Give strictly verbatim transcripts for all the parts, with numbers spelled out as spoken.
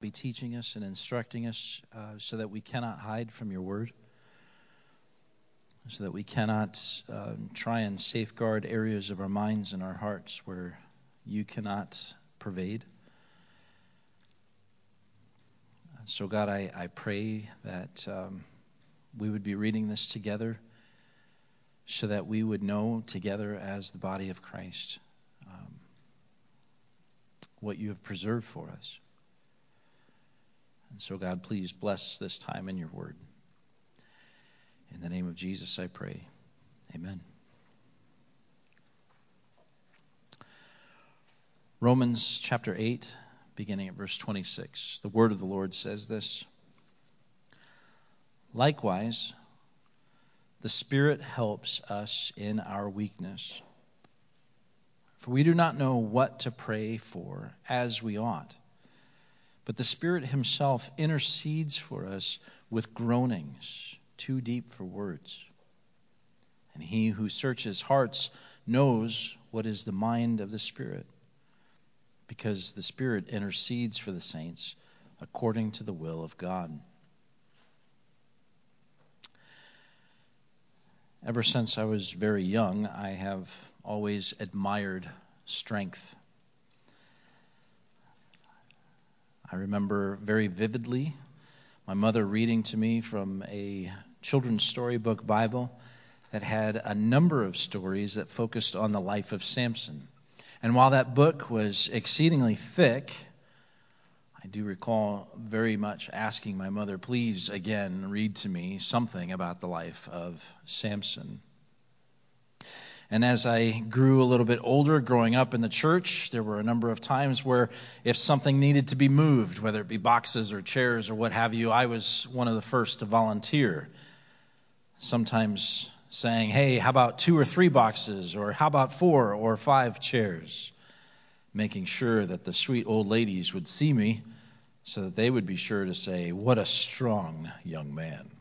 be teaching us and instructing us uh, so that we cannot hide from your word, so that we cannot uh, try and safeguard areas of our minds and our hearts where you cannot pervade. So God, I, I pray that um, we would be reading this together so that we would know together as the body of Christ um, what you have preserved for us. And so God, please bless this time in your word. In the name of Jesus I pray. Amen. Romans chapter eight, beginning at verse twenty-six. The word of the Lord says this: Likewise, the Spirit helps us in our weakness. For we do not know what to pray for as we ought, but the Spirit himself intercedes for us with groanings too deep for words. And he who searches hearts knows what is the mind of the Spirit, because the Spirit intercedes for the saints according to the will of God. Ever since I was very young, I have always admired strength. I remember very vividly my mother reading to me from a children's storybook Bible that had a number of stories that focused on the life of Samson. And while that book was exceedingly thick, I do recall very much asking my mother, please again read to me something about the life of Samson. And as I grew a little bit older, growing up in the church, there were a number of times where if something needed to be moved, whether it be boxes or chairs or what have you, I was one of the first to volunteer. Sometimes saying, hey, how about two or three boxes, or how about four or five chairs? Making sure that the sweet old ladies would see me so that they would be sure to say, what a strong young man.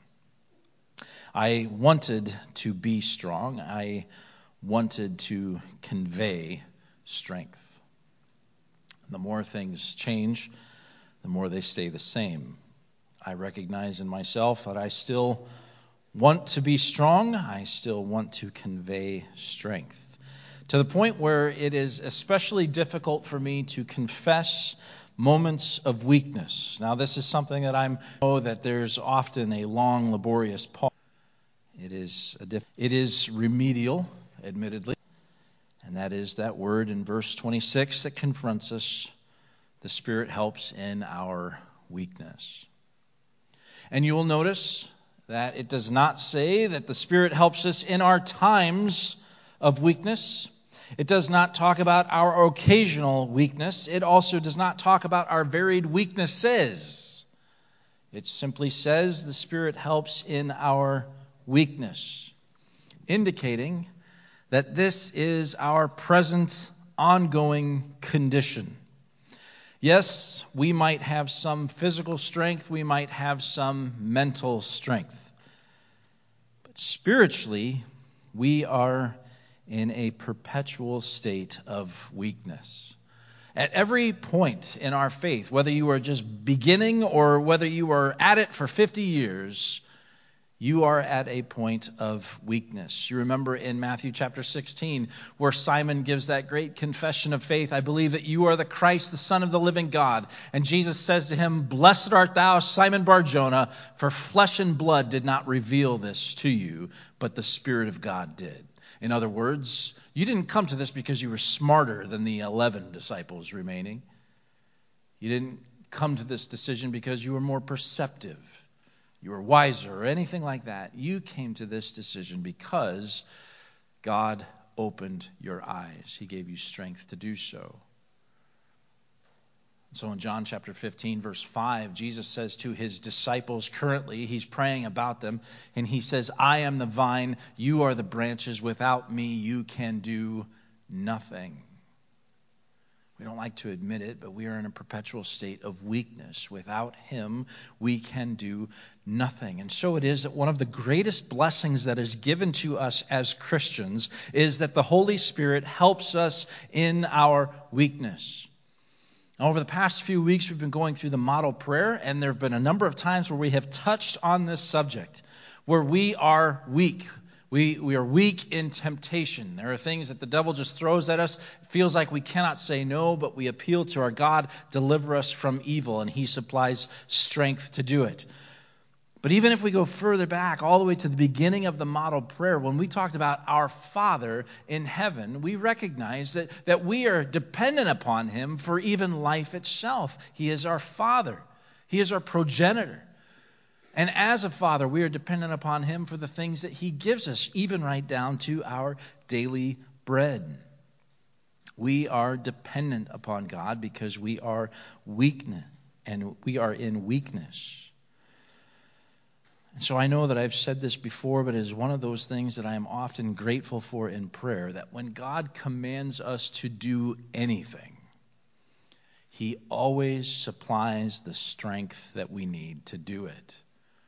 I wanted to be strong. I wanted to convey strength. The more things change, the more they stay the same. I recognize in myself that I still want to be strong. I still want to convey strength, to the point where it is especially difficult for me to confess moments of weakness. Now, this is something that I know that there's often a long, laborious pause. It is a diff- it is remedial, admittedly, and that is that word in verse twenty-six that confronts us. The Spirit helps in our weakness. And you will notice that it does not say that the Spirit helps us in our times of weakness. It does not talk about our occasional weakness. It also does not talk about our varied weaknesses. It simply says the Spirit helps in our weakness, indicating that this is our present ongoing condition. Yes, we might have some physical strength, we might have some mental strength, but spiritually, we are in a perpetual state of weakness. At every point in our faith, whether you are just beginning or whether you are at it for fifty years, you are at a point of weakness. You remember in Matthew chapter sixteen, where Simon gives that great confession of faith, I believe that you are the Christ, the Son of the living God. And Jesus says to him, Blessed art thou, Simon Bar-Jonah, for flesh and blood did not reveal this to you, but the Spirit of God did. In other words, you didn't come to this because you were smarter than the eleven disciples remaining. You didn't come to this decision because you were more perceptive, you were wiser, or anything like that. You came to this decision because God opened your eyes. He gave you strength to do so. So in John chapter fifteen, verse five, Jesus says to his disciples currently, he's praying about them, and he says, I am the vine, you are the branches. Without me, you can do nothing. We don't like to admit it, but we are in a perpetual state of weakness. Without him, we can do nothing. And so it is that one of the greatest blessings that is given to us as Christians is that the Holy Spirit helps us in our weakness. Over the past few weeks, we've been going through the model prayer, and there have been a number of times where we have touched on this subject, where we are weak. We, we are weak in temptation. There are things that the devil just throws at us. It feels like we cannot say no, but we appeal to our God, deliver us from evil, and he supplies strength to do it. But even if we go further back, all the way to the beginning of the model prayer, when we talked about our Father in heaven, we recognize that, that we are dependent upon him for even life itself. He is our Father. He is our progenitor. And as a father, we are dependent upon him for the things that he gives us, even right down to our daily bread. We are dependent upon God because we are weak, and we are in weakness. And so I know that I've said this before, but it is one of those things that I am often grateful for in prayer, that when God commands us to do anything, he always supplies the strength that we need to do it.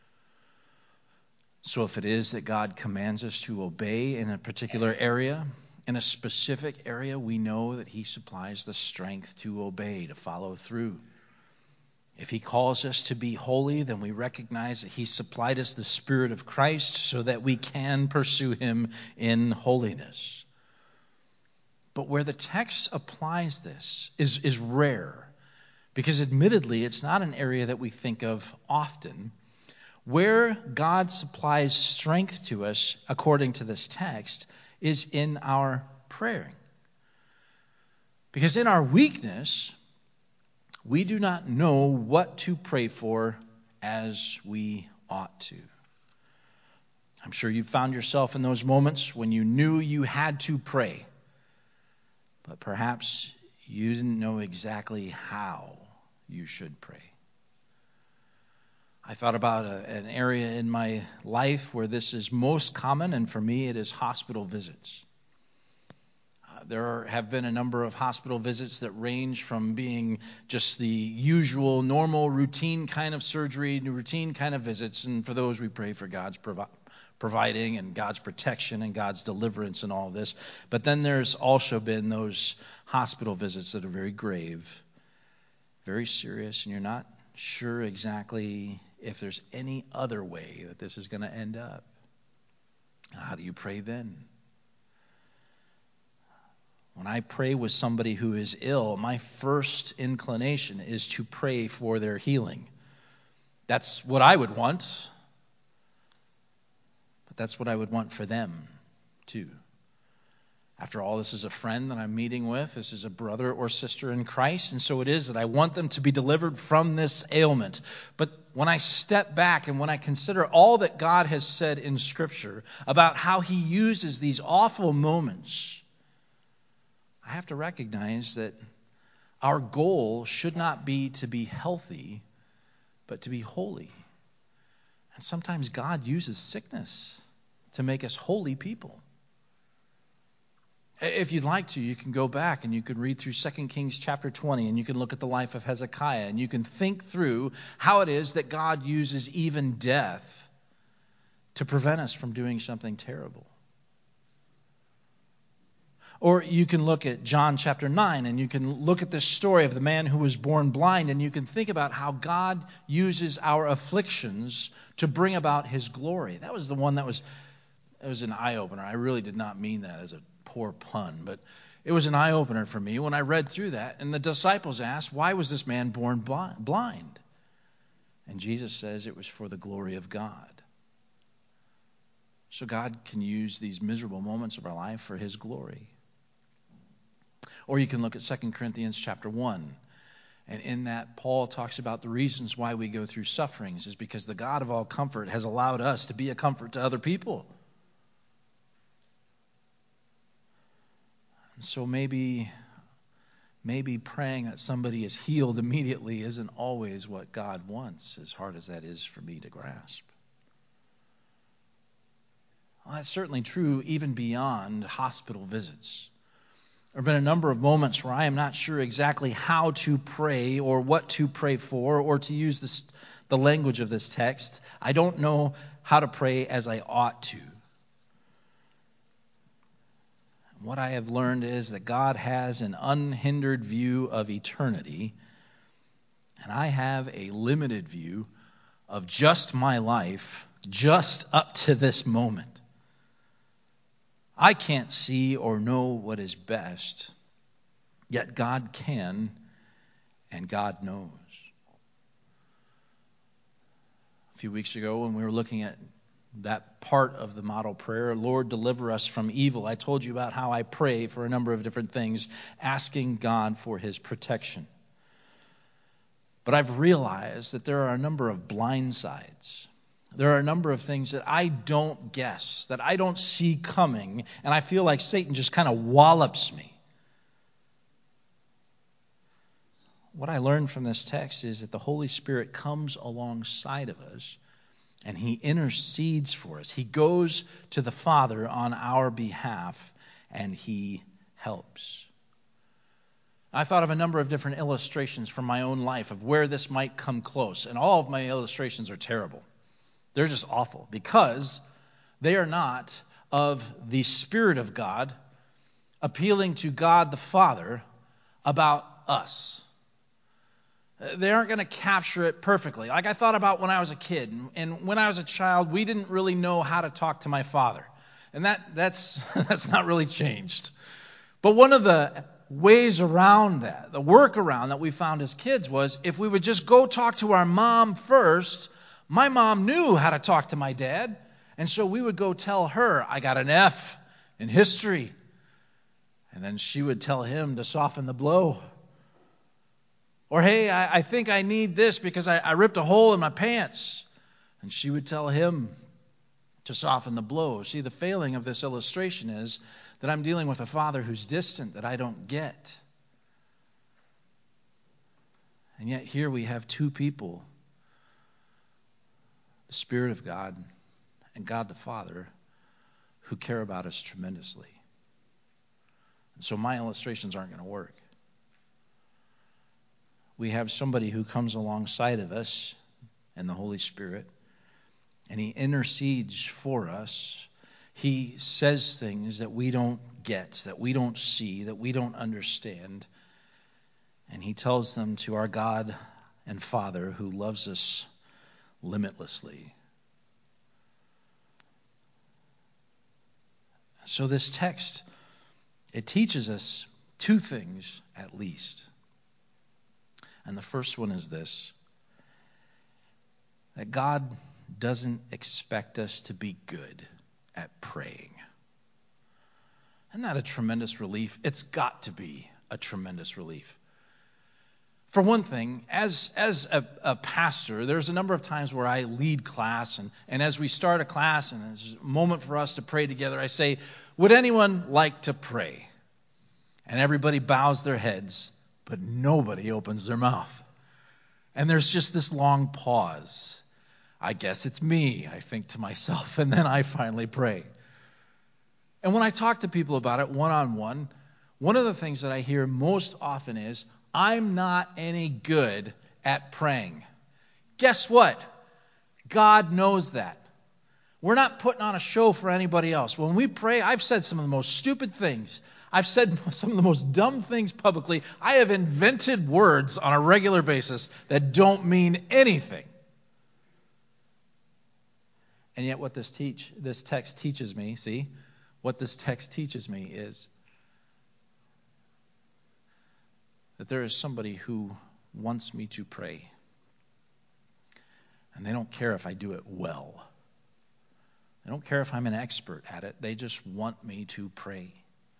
So if it is that God commands us to obey in a particular area, in a specific area, we know that he supplies the strength to obey, to follow through. If he calls us to be holy, then we recognize that he supplied us the Spirit of Christ so that we can pursue him in holiness. But where the text applies this is, is rare, because admittedly it's not an area that we think of often. Where God supplies strength to us, according to this text, is in our praying. Because in our weakness, we do not know what to pray for as we ought to. I'm sure you found yourself in those moments when you knew you had to pray, but perhaps you didn't know exactly how you should pray. I thought about a, an area in my life where this is most common, and for me it is hospital visits. There have been a number of hospital visits that range from being just the usual, normal, routine kind of surgery, routine kind of visits. And for those, we pray for God's provi- providing and God's protection and God's deliverance and all this. But then there's also been those hospital visits that are very grave, very serious, and you're not sure exactly if there's any other way that this is going to end up. How do you pray then? When I pray with somebody who is ill, my first inclination is to pray for their healing. That's what I would want. But that's what I would want for them, too. After all, this is a friend that I'm meeting with. This is a brother or sister in Christ. And so it is that I want them to be delivered from this ailment. But when I step back and when I consider all that God has said in Scripture about how he uses these awful moments, I have to recognize that our goal should not be to be healthy, but to be holy. And sometimes God uses sickness to make us holy people. If you'd like to, you can go back and you can read through Second Kings chapter twenty, and you can look at the life of Hezekiah, and you can think through how it is that God uses even death to prevent us from doing something terrible. Or you can look at John chapter nine, and you can look at this story of the man who was born blind, and you can think about how God uses our afflictions to bring about his glory. That was the one that was, it was an eye-opener. I really did not mean that as a poor pun, but it was an eye-opener for me when I read through that. And the disciples asked, why was this man born blind? And Jesus says it was for the glory of God. So God can use these miserable moments of our life for his glory. Or you can look at Second Corinthians chapter one. And in that, Paul talks about the reasons why we go through sufferings is because the God of all comfort has allowed us to be a comfort to other people. And so maybe, maybe praying that somebody is healed immediately isn't always what God wants, as hard as that is for me to grasp. Well, that's certainly true even beyond hospital visits. There have been a number of moments where I am not sure exactly how to pray or what to pray for, or to use this, the language of this text. I don't know how to pray as I ought to. What I have learned is that God has an unhindered view of eternity, And I have a limited view of just my life, just up to this moment. I can't see or know what is best, yet God can, and God knows. A few weeks ago, when we were looking at that part of the model prayer, Lord, deliver us from evil, I told you about how I pray for a number of different things, asking God for his protection. But I've realized that there are a number of blind sides. There are a number of things that I don't guess, that I don't see coming, and I feel like Satan just kind of wallops me. What I learned from this text is that the Holy Spirit comes alongside of us and he intercedes for us. He goes to the Father on our behalf and he helps. I thought of a number of different illustrations from my own life of where this might come close, and all of my illustrations are terrible. They're just awful because they are not of the Spirit of God appealing to God the Father about us. They aren't going to capture it perfectly. Like I thought about when I was a kid, and when I was a child, we didn't really know how to talk to my father. And that that's that's not really changed. But one of the ways around that, the workaround that we found as kids was if we would just go talk to our mom first, my mom knew how to talk to my dad, and so we would go tell her, I got an F in history. And then she would tell him to soften the blow. Or, hey, I, I think I need this because I, I ripped a hole in my pants. And she would tell him to soften the blow. See, the failing of this illustration is that I'm dealing with a father who's distant, that I don't get. And yet here we have two people, the Spirit of God and God the Father, who care about us tremendously. And so my illustrations aren't going to work. We have somebody who comes alongside of us and the Holy Spirit, and he intercedes for us. He says things that we don't get, that we don't see, that we don't understand, and he tells them to our God and Father who loves us limitlessly. So this text, it teaches us two things at least. And the first one is this: that God doesn't expect us to be good at praying. Isn't that a tremendous relief? It's got to be a tremendous relief. For one thing, as as a, a pastor, there's a number of times where I lead class, and, and as we start a class and there's a moment for us to pray together, I say, would anyone like to pray? And everybody bows their heads, but nobody opens their mouth. And there's just this long pause. I guess it's me, I think to myself, and then I finally pray. And when I talk to people about it one-on-one, one of the things that I hear most often is, I'm not any good at praying. Guess what? God knows that. We're not putting on a show for anybody else. When we pray, I've said some of the most stupid things. I've said some of the most dumb things publicly. I have invented words on a regular basis that don't mean anything. And yet what this teach, this text teaches me, see, what this text teaches me is that there is somebody who wants me to pray. And they don't care if I do it well. They don't care if I'm an expert at it. They just want me to pray.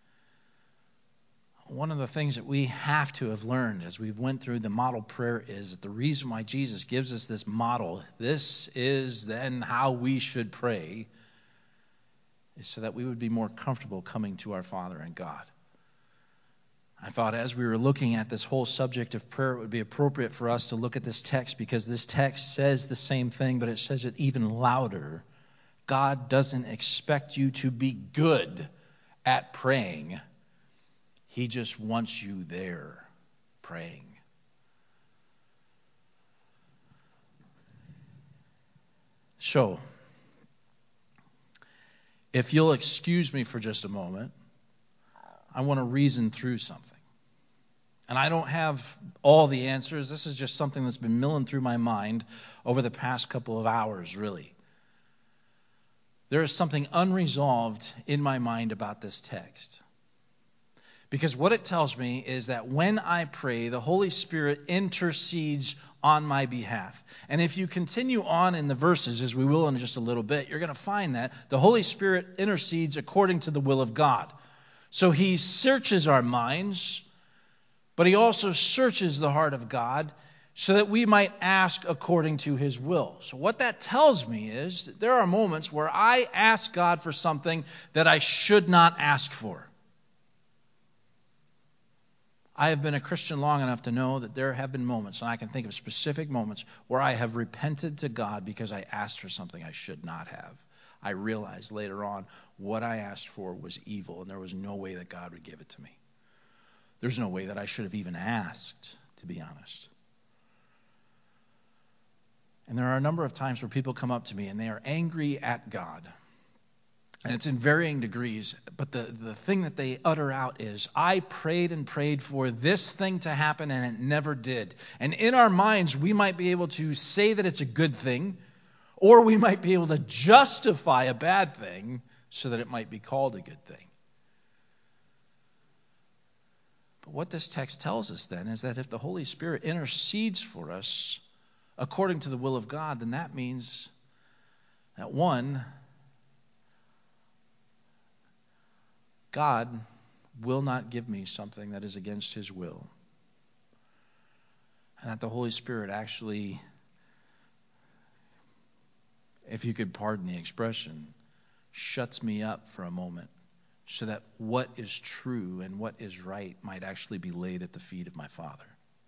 One of the things that we have to have learned as we've went through the model prayer is that the reason why Jesus gives us this model, this is then how we should pray, is so that we would be more comfortable coming to our Father and God. I thought as we were looking at this whole subject of prayer, it would be appropriate for us to look at this text, because this text says the same thing, but it says it even louder. God doesn't expect you to be good at praying. He just wants you there praying. So, if you'll excuse me for just a moment, I want to reason through something. And I don't have all the answers. This is just something that's been milling through my mind over the past couple of hours, really. There is something unresolved in my mind about this text. Because what it tells me is that when I pray, the Holy Spirit intercedes on my behalf. And if you continue on in the verses, as we will in just a little bit, you're going to find that the Holy Spirit intercedes according to the will of God. So he searches our minds, but he also searches the heart of God so that we might ask according to his will. So what that tells me is that there are moments where I ask God for something that I should not ask for. I have been a Christian long enough to know that there have been moments, and I can think of specific moments, where I have repented to God because I asked for something I should not have. I realized later on what I asked for was evil, and there was no way that God would give it to me. There's no way that I should have even asked, to be honest. And there are a number of times where people come up to me and they are angry at God. And it's in varying degrees, but the, the thing that they utter out is, I prayed and prayed for this thing to happen and it never did. And in our minds, we might be able to say that it's a good thing, or we might be able to justify a bad thing so that it might be called a good thing. But what this text tells us then is that if the Holy Spirit intercedes for us according to the will of God, then that means that one, God will not give me something that is against his will. And that the Holy Spirit actually, if you could pardon the expression, shuts me up for a moment so that what is true and what is right might actually be laid at the feet of my Father.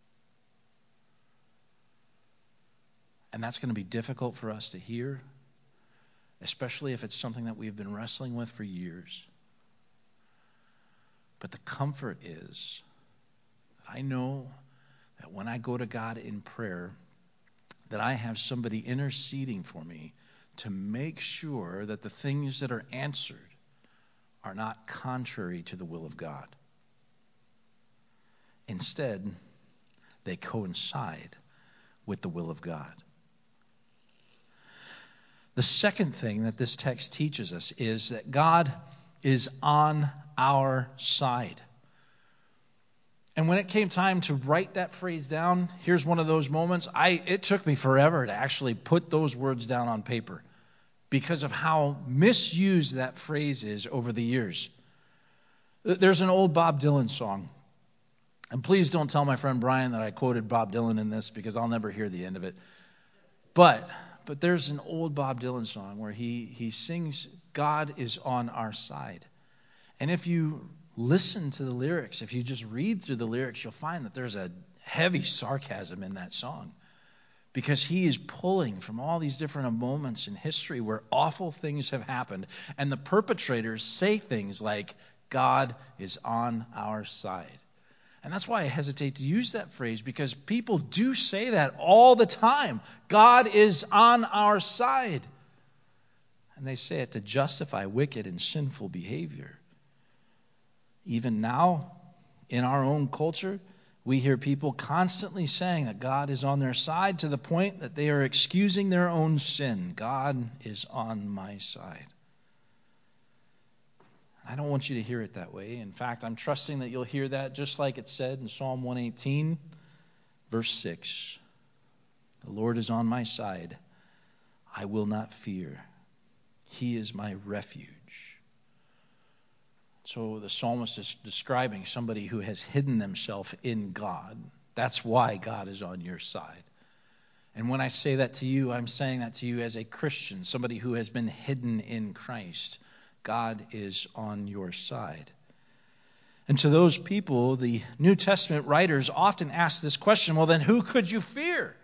And that's going to be difficult for us to hear, especially if it's something that we've been wrestling with for years. But the comfort is that I know that when I go to God in prayer, that I have somebody interceding for me to make sure that the things that are answered are not contrary to the will of God. Instead, they coincide with the will of God. The second thing that this text teaches us is that God is on our side. And when it came time to write that phrase down, here's one of those moments. I it took me forever to actually put those words down on paper because of how misused that phrase is over the years. There's an old Bob Dylan song. And please don't tell my friend Brian that I quoted Bob Dylan in this, because I'll never hear the end of it. But But there's an old Bob Dylan song where he, he sings, God is on our side. And if you listen to the lyrics, if you just read through the lyrics, you'll find that there's a heavy sarcasm in that song. Because he is pulling from all these different moments in history where awful things have happened. And the perpetrators say things like, God is on our side. And that's why I hesitate to use that phrase, because people do say that all the time. God is on our side. And they say it to justify wicked and sinful behavior. Even now, in our own culture, we hear people constantly saying that God is on their side, to the point that they are excusing their own sin. God is on my side. I don't want you to hear it that way. In fact, I'm trusting that you'll hear that just like it said in Psalm one eighteen, verse six. The Lord is on my side. I will not fear. He is my refuge. So the psalmist is describing somebody who has hidden themselves in God. That's why God is on your side. And when I say that to you, I'm saying that to you as a Christian, somebody who has been hidden in Christ. God is on your side. And to those people, the New Testament writers often ask this question, well, then who could you fear?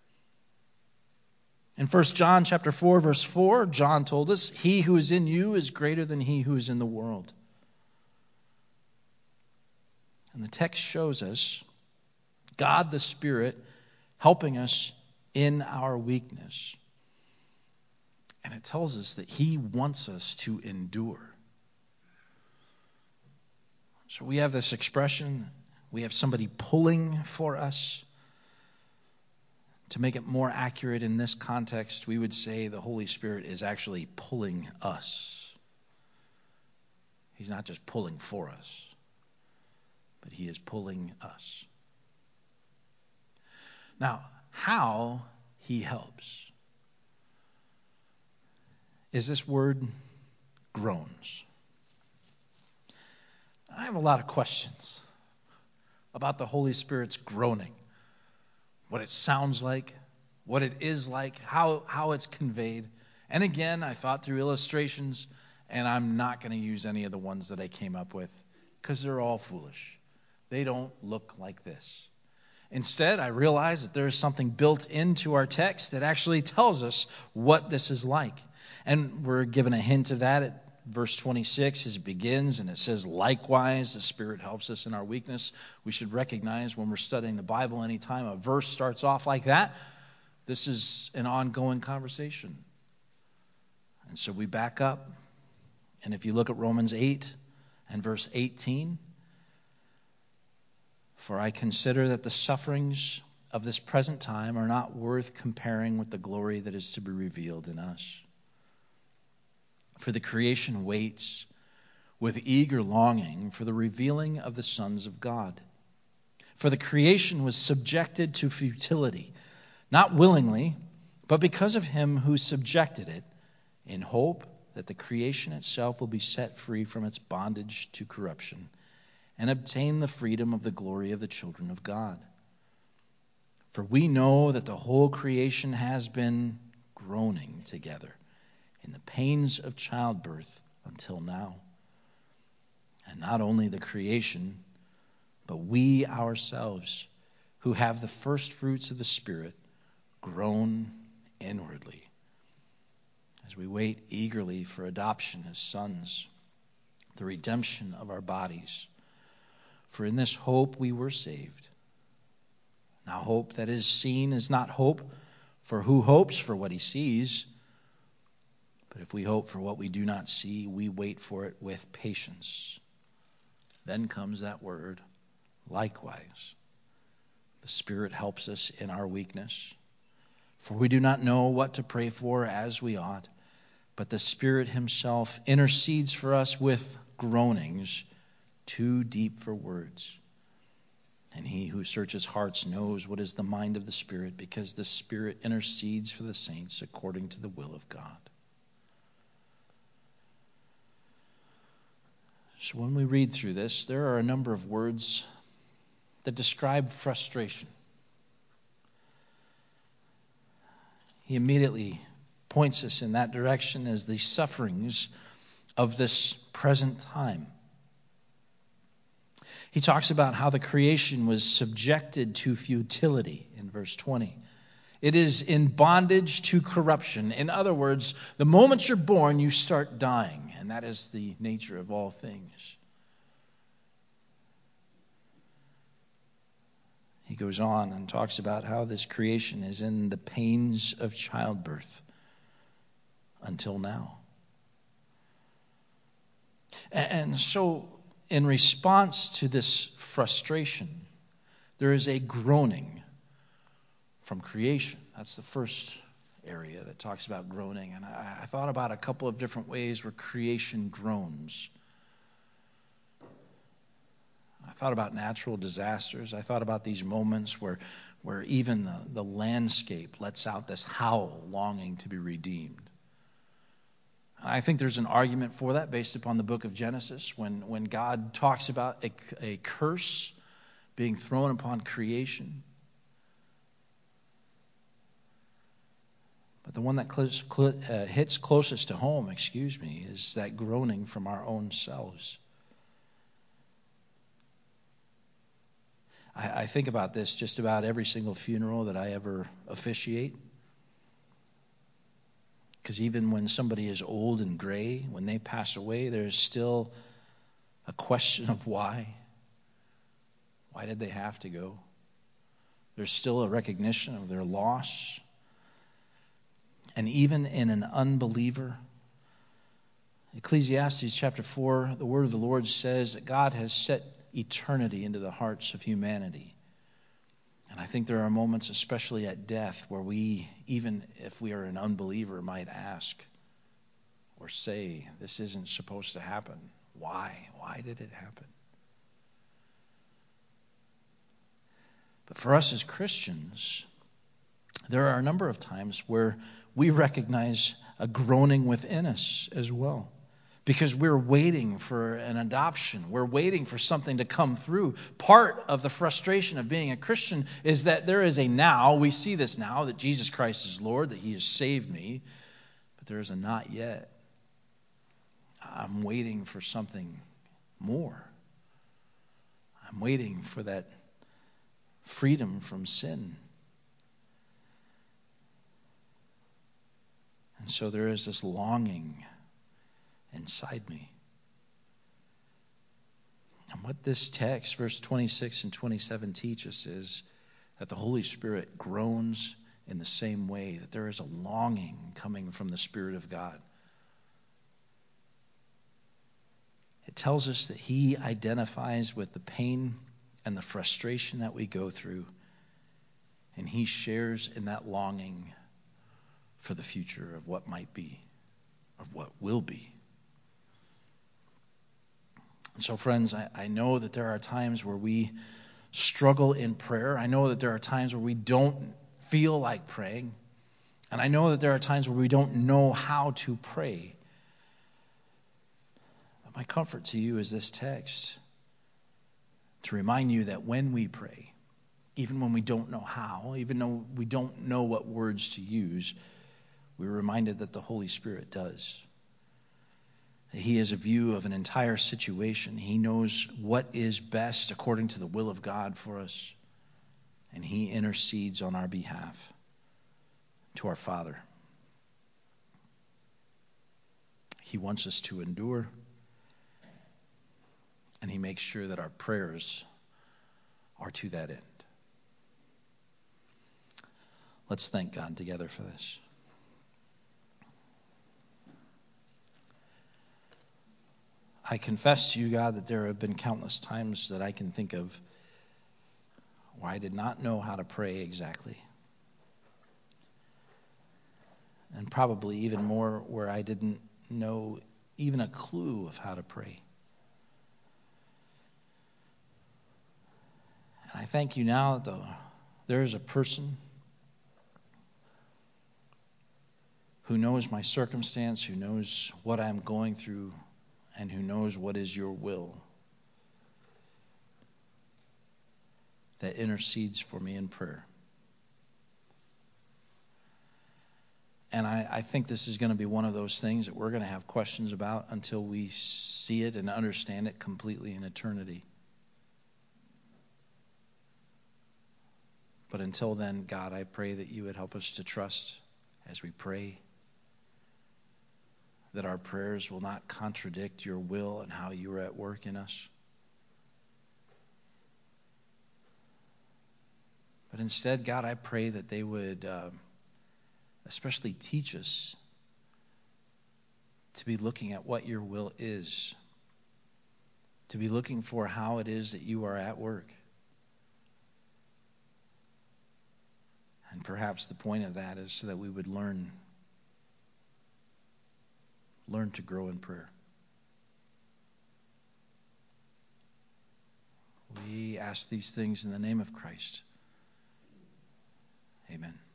In First John chapter four, verse four, John told us, he who is in you is greater than he who is in the world. And the text shows us God the Spirit helping us in our weakness. And it tells us that he wants us to endure. So we have this expression, We have somebody pulling for us. To make it more accurate in this context, we would say the Holy Spirit is actually pulling us. He's not just pulling for us, but he is pulling us. Now, how he helps is this word groans. I have a lot of questions about the Holy Spirit's groaning. What it sounds like, what it is like, how, how it's conveyed. And again, I thought through illustrations, and I'm not going to use any of the ones that I came up with because they're all foolish. They don't look like this. Instead, I realized that there's something built into our text that actually tells us what this is like. And we're given a hint of that at verse twenty-six as it begins, and it says, likewise, the Spirit helps us in our weakness. We should recognize when we're studying the Bible, anytime a verse starts off like that, this is an ongoing conversation. And so we back up. And if you look at Romans eight and verse eighteen, for I consider that the sufferings of this present time are not worth comparing with the glory that is to be revealed in us. For the creation waits with eager longing for the revealing of the sons of God. For the creation was subjected to futility, not willingly, but because of him who subjected it, in hope that the creation itself will be set free from its bondage to corruption and obtain the freedom of the glory of the children of God. For we know that the whole creation has been groaning together in the pains of childbirth until now. And not only the creation, but we ourselves, who have the first fruits of the Spirit, groan inwardly as we wait eagerly for adoption as sons, the redemption of our bodies. For in this hope we were saved. Now hope that is seen is not hope, for who hopes for what he sees? But if we hope for what we do not see, we wait for it with patience. Then comes that word, likewise. The Spirit helps us in our weakness. For we do not know what to pray for as we ought, but the Spirit himself intercedes for us with groanings too deep for words. And he who searches hearts knows what is the mind of the Spirit, because the Spirit intercedes for the saints according to the will of God. So when we read through this, there are a number of words that describe frustration. He immediately points us in that direction as the sufferings of this present time. He talks about how the creation was subjected to futility in verse twenty. It is in bondage to corruption. In other words, the moment you're born, you start dying, and that is the nature of all things. He goes on and talks about how this creation is in the pains of childbirth until now. And so, in response to this frustration, there is a groaning from creation. That's the first area that talks about groaning. And I, I thought about a couple of different ways where creation groans. I thought about natural disasters. I thought about these moments where, where even the, the landscape lets out this howl longing to be redeemed. I think there's an argument for that based upon the book of Genesis, when, when God talks about a, a curse being thrown upon creation. But the one that cl- cl- uh, hits closest to home, excuse me, is that groaning from our own selves. I, I think about this just about every single funeral that I ever officiate. Because even when somebody is old and gray, when they pass away, there's still a question of why. Why did they have to go? There's still a recognition of their loss. And even in an unbeliever, Ecclesiastes chapter four, the word of the Lord says that God has set eternity into the hearts of humanity. And I think there are moments, especially at death, where we, even if we are an unbeliever, might ask or say, this isn't supposed to happen. Why? Why did it happen? But for us as Christians, there are a number of times where we recognize a groaning within us as well. Because we're waiting for an adoption. We're waiting for something to come through. Part of the frustration of being a Christian is that there is a now. We see this now, that Jesus Christ is Lord, that he has saved me. But there is a not yet. I'm waiting for something more. I'm waiting for that freedom from sin. And so there is this longing inside me. And what this text, verse twenty-six and twenty-seven, teach us is that the Holy Spirit groans in the same way, that there is a longing coming from the Spirit of God. It tells us that he identifies with the pain and the frustration that we go through, and he shares in that longing for the future of what might be, of what will be. And so, friends, I, I know that there are times where we struggle in prayer. I know that there are times where we don't feel like praying. And I know that there are times where we don't know how to pray. But my comfort to you is this text, to remind you that when we pray, even when we don't know how, even though we don't know what words to use, we're reminded that the Holy Spirit does. He has a view of an entire situation. He knows what is best according to the will of God for us. And he intercedes on our behalf to our Father. He wants us to endure. And he makes sure that our prayers are to that end. Let's thank God together for this. I confess to you, God, that there have been countless times that I can think of where I did not know how to pray exactly. And probably even more where I didn't know even a clue of how to pray. And I thank you now that there is a person who knows my circumstance, who knows what I'm going through, and who knows what is your will, that intercedes for me in prayer. And I, I think this is going to be one of those things that we're going to have questions about until we see it and understand it completely in eternity. But until then, God, I pray that you would help us to trust as we pray, that our prayers will not contradict your will and how you are at work in us. But instead, God, I pray that they would uh, especially teach us to be looking at what your will is, to be looking for how it is that you are at work. And perhaps the point of that is so that we would learn Learn to grow in prayer. We ask these things in the name of Christ. Amen.